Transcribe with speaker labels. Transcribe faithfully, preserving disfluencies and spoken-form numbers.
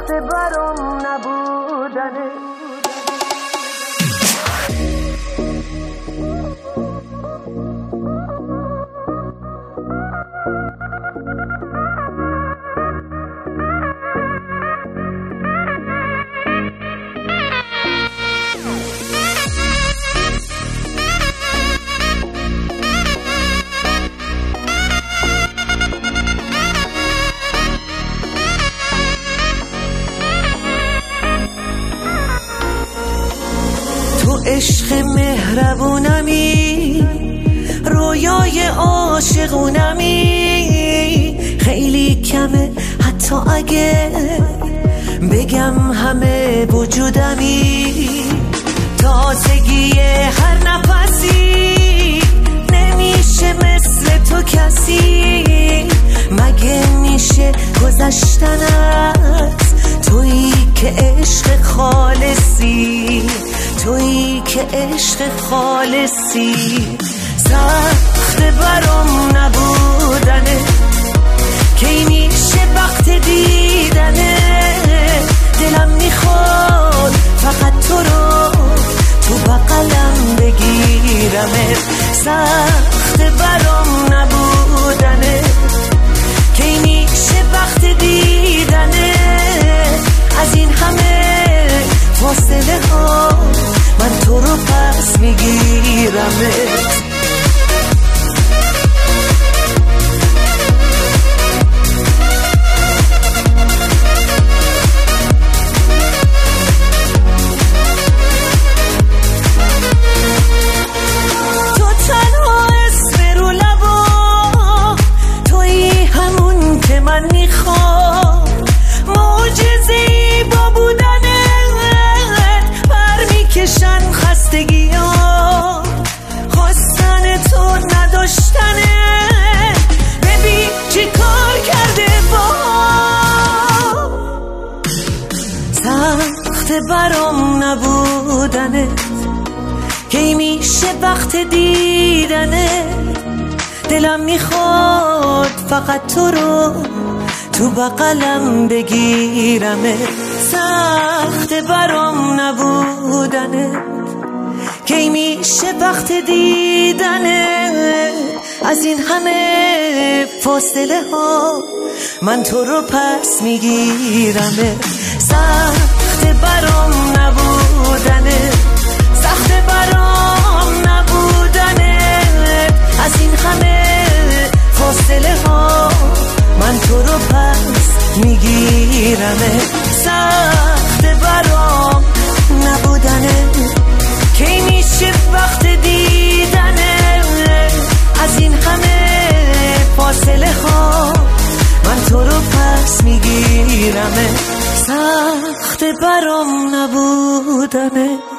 Speaker 1: سخت برام نبودنه.
Speaker 2: عشق مهربونمی، رویای عاشقونمی، خیلی کمه حتی اگه بگم همه وجودمی. تازگی هر نفسی نمیشه مثل تو کسی، مگه میشه گذشتن از تویی که عشق خالصی، تویی که عشق خالصی. سخت برام نبودنه، کی میشه وقت دیدنه، دلم میخواد فقط تو رو تو بغلم بگیرمه. سخت برام نبودنه، کی میشه وقت دیدنه، از این همه فاصله ها من تو رو پس میگیرمت. تو تنها اسم رو لبا، تویی همون که من میخوام، معجزه‌ای با بودنت برمیکشن خستگی ها، خواستن تو نداشتنه، ببین چی کار کرده با. سخت برام نبودنه، کی میشه وقت دیدنه، دلم میخواد فقط تو رو تو بغلم بگیرمه. سخت برام نبودنه، کی میشه وقت دیدنه، از این همه فاصله ها من تو رو پس میگیرمه. سخت برام نبودنه، سخت برام نبودنه، از این همه فاصله ها من تو رو پس میگیرمه. سخت برام نبودنه، کی میشه وقت دیدنه، از این همه فاصله ها من تو رو پس میگیرمه. سخت برام نبودنه.